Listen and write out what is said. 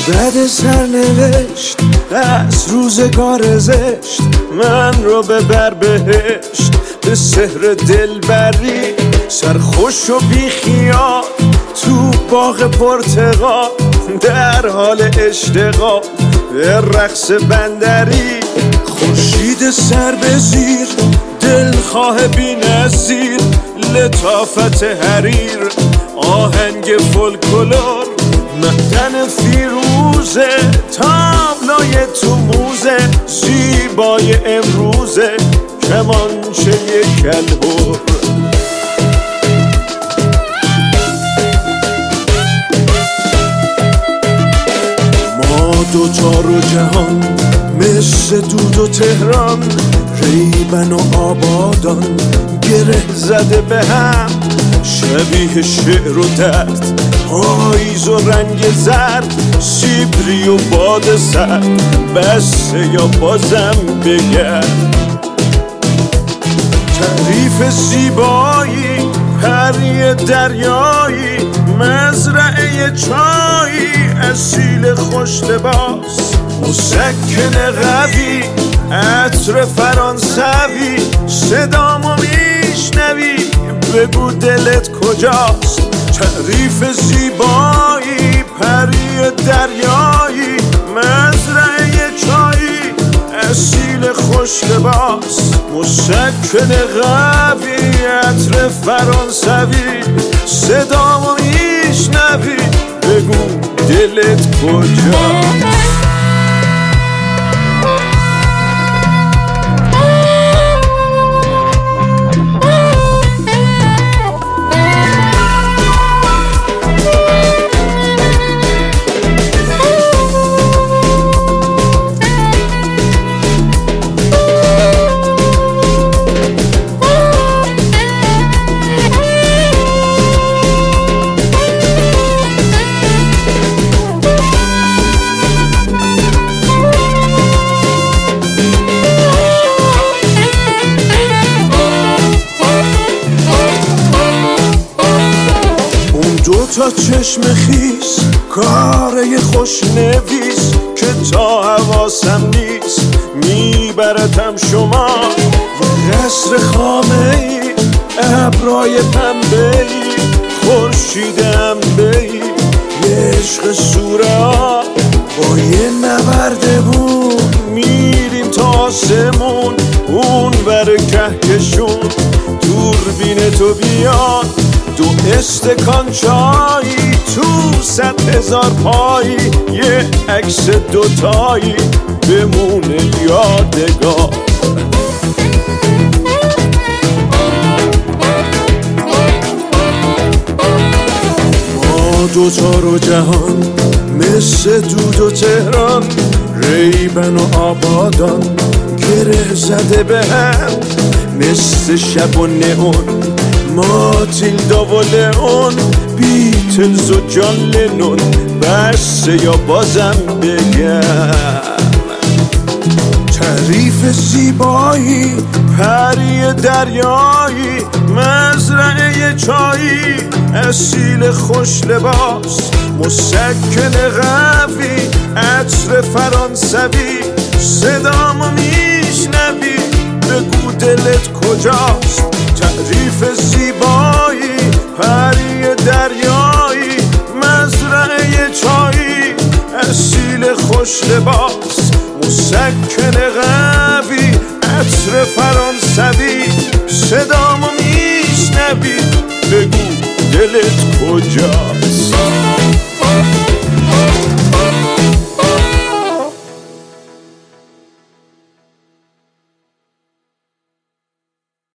بد سرنوشت از روزگار زشت من رو ببر بهشت به سحر دلبری، سرخوش و بیخیال تو باغ پرتقال، در حال اشتغال به رقص بندری. خورشید سر به زیر، دلخواه بی نظیر، لطافت حریر، آهنگ فولکلور، معدن فیروزه، تابلوی تو موزه، زیبای امروزه، کمانچه کلهر. ما دوتا رو جهان مثل دود و تهران، ریبن و آبادان گره زده به هم، شبیه شعر و درد، پاییز و رنگ زرد، سیبری و باد سرد، بسه یا بازم بگرد. تعریف زیبایی، پری دریایی، مزرعه چایی، اصیل خوش لباس، مسکن قوی، عطر فرانسوی، صدامو میشنوی بگو دلت کجاست. تعریف زیبایی، پری دریایی، مزرعه چایی، اصیل خوش لباس، مسکن قوی، عطر فرانسوی، صدامو میشنوی بگو دلت کجاست. تا چشم خیس، کاره خوش نویس که تا حواسم نیست میبرتم شما. قصر خامه ای، ابرای پنبه ای، خورشید انبه ای، یه عشق سوره ها با یه نوردمون میریم تا آسمون، اون بر کهکشون. دوربین تو بیاد، دو استکان چایی، تو 100,000 پایی، یه عکس دوتایی بمونه یادگار. ما دوتا رو جهان مثل دود و تهران، ریبن و آبادان گره زده به هم، مثل شب و نئون، ماتیلدا و لئون، بیتلز و جان لنون، بسه یا بازم بگم. تعریف زیبایی، پری دریایی، مزرعه چایی، اصیل خوش لباس، مسکن قوی، عطر فرانسوی، صدامو میشنوی بگو دلت کجاست. تعریف زیبایی، پری دریایی، مزرعه چایی، اصیل خوش لباس، مسکن قوی، عطر فرانسوی، صدامو میشنوی بگو دلت کجاست.